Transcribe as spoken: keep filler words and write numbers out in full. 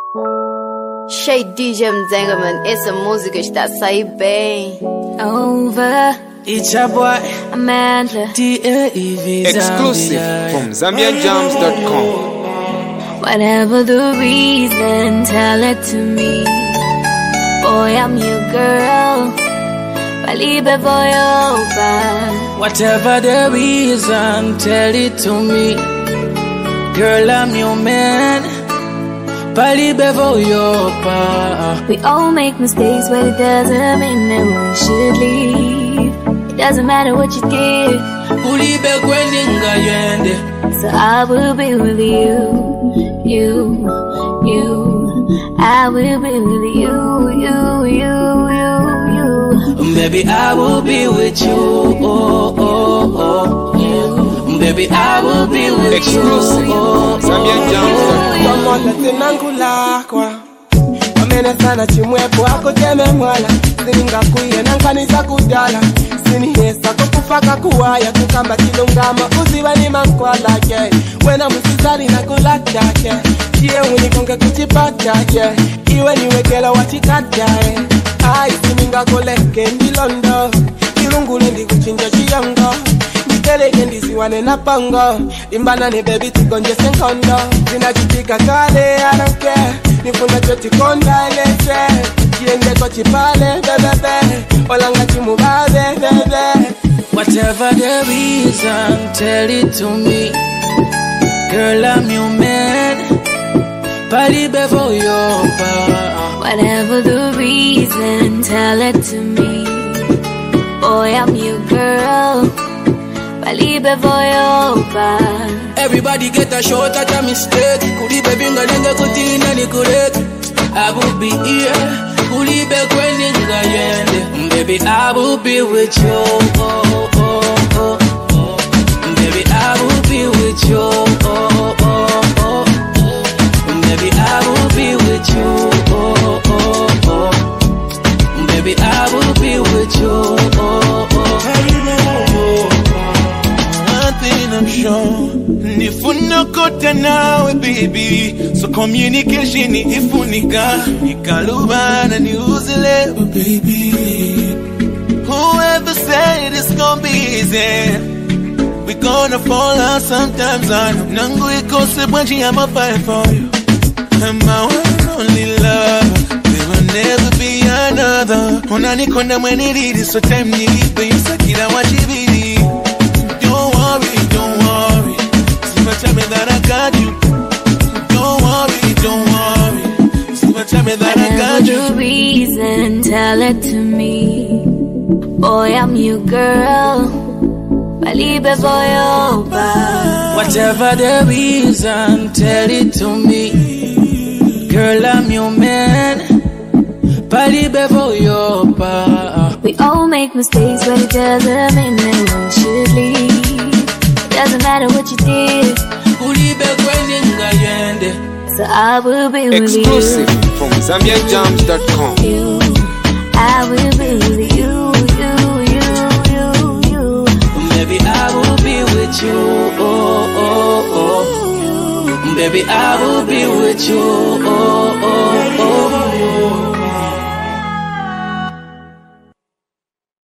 Shay D J Mzengaman, essa música está a sair bem. Over. It's your boy Amanda. D A E V Exclusive from Zambian Jams dot com. Whatever the reason, tell it to me. Boy, I'm your girl. Balibe voyoba. Whatever the reason, tell it to me. Girl, I'm your man. Balibe voyoba. We all make mistakes, but it doesn't mean that we should leave. It doesn't matter what you did. Ulibe kweninga yende. So I will be with you, you, you. I will be with you, you, you, you, you. Baby, I will be with you, oh, oh, oh. You. Baby, I will be with Exclusive. you, oh, Zambian Jams dot com. Amene sana chimwepo ako jeme mwala. Sininga kuye nankanisa kudala. Sinihesa kukufaka kuwaya. Tukamba kilungama uziba ni mankwala ke. Wena musizali na kulata ke. Chie unikonga kuchipata ke. Iwe niwekela wachikata eh. Ai sininga koleke ndilondo. Ilungule ndi kuchinja chiyongo. Nikeleke ndisiwane na pango. Imbana ni baby tikonje senkondo. Zinajitika kale I don't care. Nifuna choti konda elese. Chiende kochi pale bebebe. Olanga chimu babe bebe. whatever the reason, tell it to me. Girl, I'm your man. Balibe voyoba. Whatever the reason, tell it to me. Boy, I'm your girl. Balibe voyoba. Everybody get a shot at a mistake. Kulibe binga lenga kutina ni kurek. I will be here. Kulibe kweninga yende. Baby, I will be with you. Oh, oh, oh, oh. Baby, I will be with you. Oh, oh, oh. Baby, I will be with you. Oh, oh, oh. Baby, I will be with you. Oh, oh. One thing I'm sure. Nifuna kote nawe baby. So communication ni ifunika. Nikalubana ni uzile baby. Whoever said it's gonna be easy, we gonna fall out sometimes. I know Nangu ikose bwanji, I'ma fight for you. I'm my one only love. There will never be another. Unanikonda mwene lidi, so time nilipe Yusakira wajibidi. Don't worry, don't worry. Tell me that I got you. Don't worry, don't worry. So tell me that I got you. Whatever the reason, tell it to me. Boy, I'm your girl. Balibe voyoba. Whatever the reason, tell it to me. Girl, I'm your man. Balibe voyoba. We all make mistakes, but it doesn't mean that we should leave. It doesn't matter what you did. So I will be with you. Exclusive from Zambian Jams dot com. You, I will be with you, you, you, you, you. Baby, I will be with you. Oh, oh, oh. Baby, I will be with you. Oh, oh, oh.